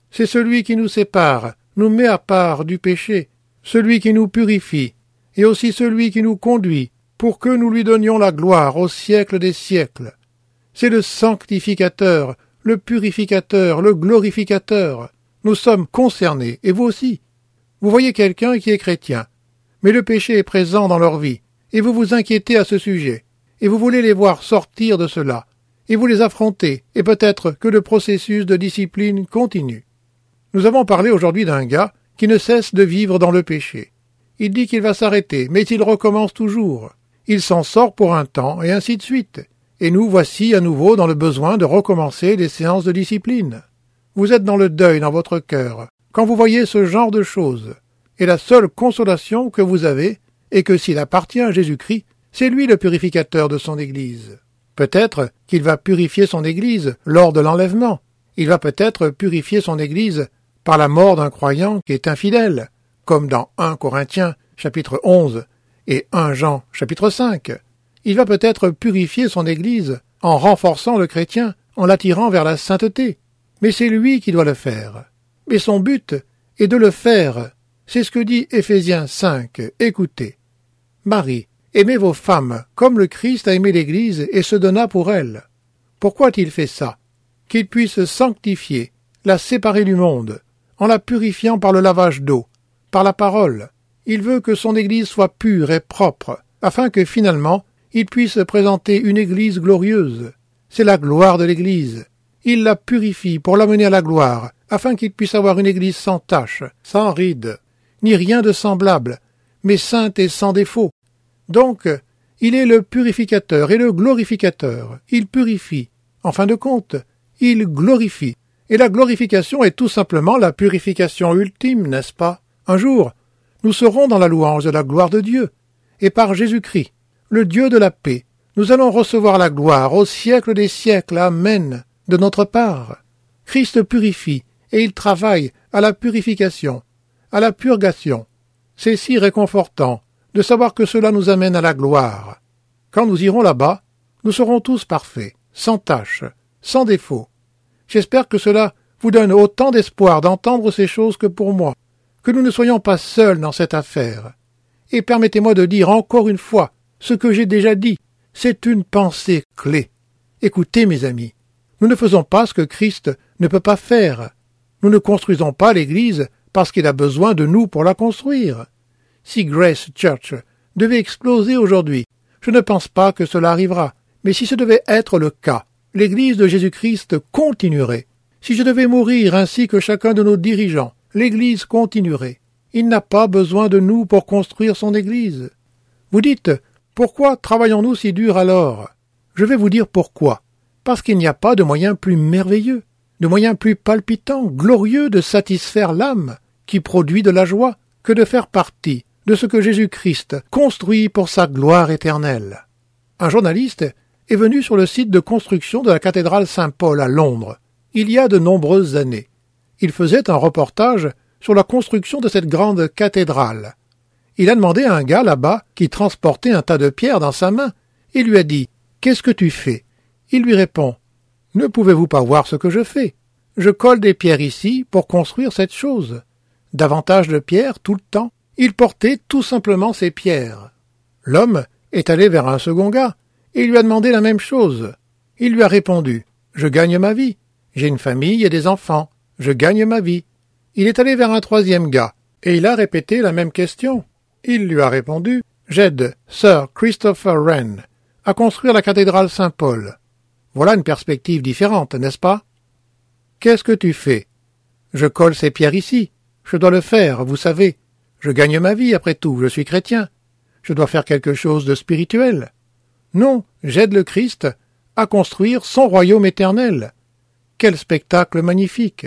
C'est celui qui nous sépare, nous met à part du péché, celui qui nous purifie, et aussi celui qui nous conduit, pour que nous lui donnions la gloire au siècle des siècles. C'est le sanctificateur, le purificateur, le glorificateur. Nous sommes concernés, et vous aussi. Vous voyez quelqu'un qui est chrétien, mais le péché est présent dans leur vie, et vous vous inquiétez à ce sujet, et vous voulez les voir sortir de cela, et vous les affrontez, et peut-être que le processus de discipline continue. Nous avons parlé aujourd'hui d'un gars qui ne cesse de vivre dans le péché. Il dit qu'il va s'arrêter, mais il recommence toujours. Il s'en sort pour un temps, et ainsi de suite. Et nous voici à nouveau dans le besoin de recommencer les séances de discipline. Vous êtes dans le deuil dans votre cœur, quand vous voyez ce genre de choses. Et la seule consolation que vous avez est que s'il appartient à Jésus-Christ, c'est lui le purificateur de son Église. Peut-être qu'il va purifier son Église lors de l'enlèvement. Il va peut-être purifier son Église par la mort d'un croyant qui est infidèle, comme dans 1 Corinthiens chapitre 11 et 1 Jean chapitre 5. Il va peut-être purifier son Église en renforçant le chrétien, en l'attirant vers la sainteté. Mais c'est lui qui doit le faire. Mais son but est de le faire. C'est ce que dit Éphésiens 5. Écoutez. Marie, aimez vos femmes comme le Christ a aimé l'Église et se donna pour elle. Pourquoi a-t-il fait ça? Qu'il puisse sanctifier, la séparer du monde, en la purifiant par le lavage d'eau, par la parole. Il veut que son Église soit pure et propre, afin que finalement il puisse présenter une Église glorieuse. C'est la gloire de l'Église. Il la purifie pour l'amener à la gloire, afin qu'il puisse avoir une Église sans tache, sans ride, ni rien de semblable, mais sainte et sans défaut. Donc, il est le purificateur et le glorificateur. Il purifie. En fin de compte, il glorifie. Et la glorification est tout simplement la purification ultime, n'est-ce pas? Un jour, nous serons dans la louange de la gloire de Dieu. Et par Jésus-Christ, le Dieu de la paix, nous allons recevoir la gloire au siècle des siècles. Amen. De notre part. Christ purifie, et il travaille à la purification, à la purgation. C'est si réconfortant de savoir que cela nous amène à la gloire. Quand nous irons là-bas, nous serons tous parfaits, sans tache, sans défaut. J'espère que cela vous donne autant d'espoir d'entendre ces choses que pour moi, que nous ne soyons pas seuls dans cette affaire. Et permettez-moi de dire encore une fois ce que j'ai déjà dit. C'est une pensée clé. Écoutez, mes amis, nous ne faisons pas ce que Christ ne peut pas faire. Nous ne construisons pas l'Église parce qu'il a besoin de nous pour la construire. Si Grace Church devait exploser aujourd'hui, je ne pense pas que cela arrivera. Mais si ce devait être le cas, l'Église de Jésus-Christ continuerait. Si je devais mourir ainsi que chacun de nos dirigeants, l'Église continuerait. Il n'a pas besoin de nous pour construire son Église. Vous dites, pourquoi travaillons-nous si dur alors? Je vais vous dire pourquoi. Parce qu'il n'y a pas de moyen plus merveilleux, de moyen plus palpitant, glorieux de satisfaire l'âme, qui produit de la joie, que de faire partie de ce que Jésus-Christ construit pour sa gloire éternelle. Un journaliste est venu sur le site de construction de la cathédrale Saint-Paul à Londres, il y a de nombreuses années. Il faisait un reportage sur la construction de cette grande cathédrale. Il a demandé à un gars là-bas qui transportait un tas de pierres dans sa main. Il lui a dit « Qu'est-ce que tu fais ?» Il lui répond « Ne pouvez-vous pas voir ce que je fais? Je colle des pierres ici pour construire cette chose. » Davantage de pierres tout le temps. Il portait tout simplement ces pierres. L'homme est allé vers un second gars et lui a demandé la même chose. Il lui a répondu « Je gagne ma vie. J'ai une famille et des enfants. Je gagne ma vie. » Il est allé vers un troisième gars et il a répété la même question. Il lui a répondu « J'aide Sir Christopher Wren à construire la cathédrale Saint-Paul. » Voilà une perspective différente, n'est-ce pas? Qu'est-ce que tu fais? Je colle ces pierres ici. Je dois le faire, vous savez. Je gagne ma vie, après tout, je suis chrétien. Je dois faire quelque chose de spirituel. Non, j'aide le Christ à construire son royaume éternel. Quel spectacle magnifique!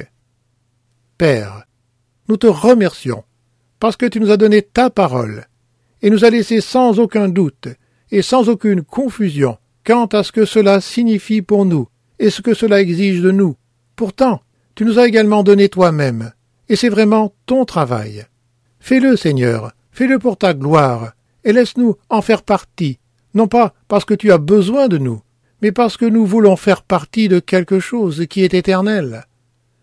Père, nous te remercions, parce que tu nous as donné ta parole, et nous as laissé sans aucun doute et sans aucune confusion quant à ce que cela signifie pour nous et ce que cela exige de nous. Pourtant, tu nous as également donné toi-même, et c'est vraiment ton travail. Fais-le, Seigneur, fais-le pour ta gloire, et laisse-nous en faire partie, non pas parce que tu as besoin de nous, mais parce que nous voulons faire partie de quelque chose qui est éternel.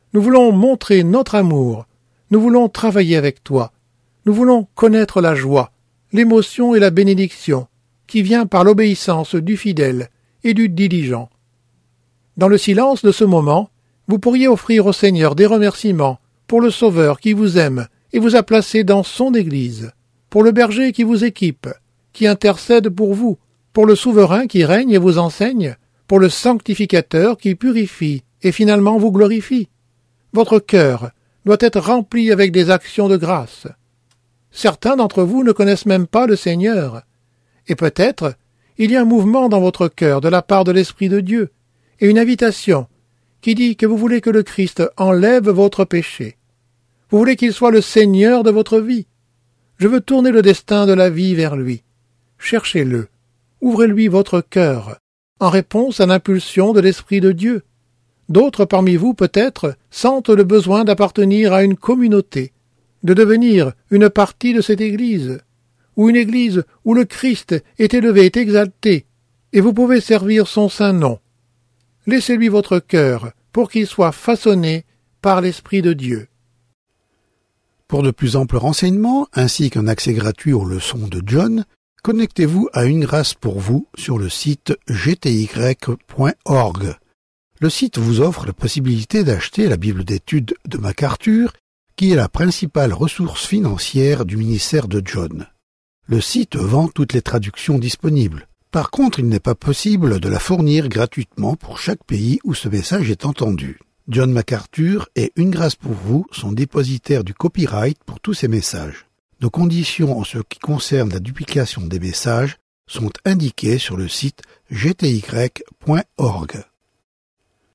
Nous voulons montrer notre amour. Nous voulons travailler avec toi. Nous voulons connaître la joie, l'émotion et la bénédiction qui vient par l'obéissance du fidèle et du diligent. Dans le silence de ce moment, vous pourriez offrir au Seigneur des remerciements pour le Sauveur qui vous aime et vous a placé dans son Église, pour le berger qui vous équipe, qui intercède pour vous, pour le souverain qui règne et vous enseigne, pour le sanctificateur qui purifie et finalement vous glorifie. Votre cœur doit être rempli avec des actions de grâce. Certains d'entre vous ne connaissent même pas le Seigneur, et peut-être il y a un mouvement dans votre cœur de la part de l'Esprit de Dieu, et une invitation qui dit que vous voulez que le Christ enlève votre péché. Vous voulez qu'il soit le Seigneur de votre vie. Je veux tourner le destin de la vie vers lui. Cherchez-le. Ouvrez-lui votre cœur, en réponse à l'impulsion de l'Esprit de Dieu. D'autres parmi vous, peut-être, sentent le besoin d'appartenir à une communauté, de devenir une partie de cette Église, ou une Église où le Christ est élevé, est exalté, et vous pouvez servir son saint nom. Laissez-lui votre cœur pour qu'il soit façonné par l'Esprit de Dieu. Pour de plus amples renseignements, ainsi qu'un accès gratuit aux leçons de John, connectez-vous à Une Grâce pour vous sur le site gty.org. Le site vous offre la possibilité d'acheter la Bible d'études de MacArthur, qui est la principale ressource financière du ministère de John. Le site vend toutes les traductions disponibles. Par contre, il n'est pas possible de la fournir gratuitement pour chaque pays où ce message est entendu. John MacArthur et Une Grâce pour vous sont dépositaires du copyright pour tous ces messages. Nos conditions en ce qui concerne la duplication des messages sont indiquées sur le site gty.org.